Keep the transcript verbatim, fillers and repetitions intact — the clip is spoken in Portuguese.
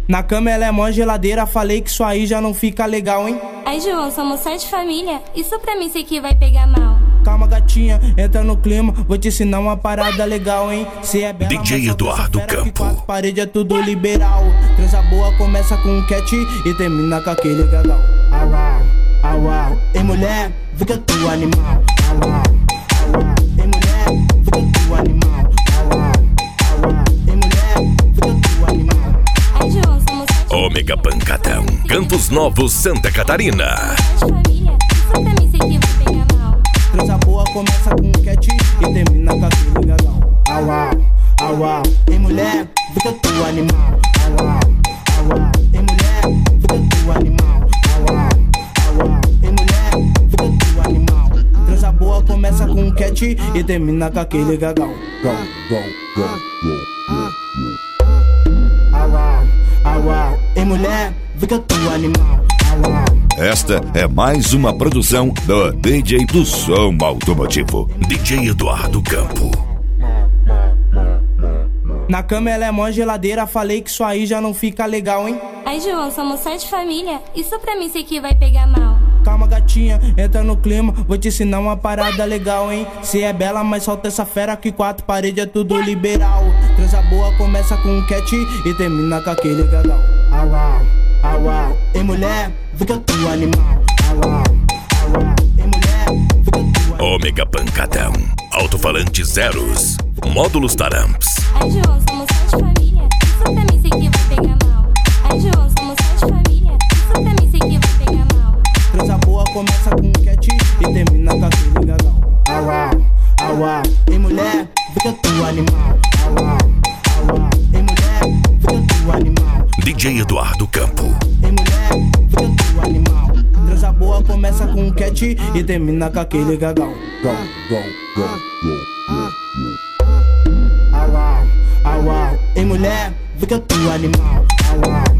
Na cama ela é mó geladeira, falei que isso aí já não fica legal, hein? Ai, João, somos sete família, isso pra mim sei que vai pegar mal. Calma, gatinha, entra no clima, vou te ensinar uma parada legal, hein? Cê é bela, D J Eduardo Campo. Quatro paredes é tudo liberal. Transa boa começa com um cat e termina com aquele gagal. Au, au, au, au. Ei, mulher, fica tu animal. Au, au, au, au. Ei, mulher, fica tu animal. Au, au, au, au. Ei, mulher, fica tu animal. Ai, João, somos sete Ômega Pancadão, Campos Novos, Santa Catarina. sete família, isso pra mim sei que vai pegar mal. Transa boa começa com um cat e termina com aquele gagal. Au, au, au, au. Ei, mulher, fica tu animal. Au, au, au, au. Ei, mulher, fica tu animal. Au, au, au, au. Ei, mulher, fica tu animal. Transa boa começa com um cat e termina com aquele gagal. Au, au, au, au. Ei, mulher, fica tu animal. Au, au. Esta é mais uma produção do D J do Som Automotivo, D J Eduardo Campo. Na cama ela é mó geladeira, falei que isso aí já não fica legal, hein? Ai, João, somos sete família, isso pra mim sei que vai pegar mal. Calma, gatinha, entra no clima, vou te ensinar uma parada legal, hein? Cê é bela, mas solta essa fera que quatro paredes é tudo liberal. Transa boa começa com um cat e termina com aquele gagal. Au, au, au, au. Ei, mulher, fica tu animal. Au, au, au, au. Ei, mulher, fica tu animal. Ômega Pancadão, alto-falante zeros, módulos Taramps. Ai, João, somos sete família, isso pra mim sei que vai pegar mal. Ai, João, somos sete família, isso pra mim sei que vai pegar mal. Transa boa começa com um cat e termina com aquele gagal. Au, au, au, au. Ei, mulher, fica tu animal. Au, au, au, au. Ei, mulher, fica tu animal. D J Eduardo Campo. Ei, mulher, fica tu animal. Transa boa começa com um cat e termina com aquele gagal. Au, au, au, au. Ei, mulher, fica tu animal. Au, au.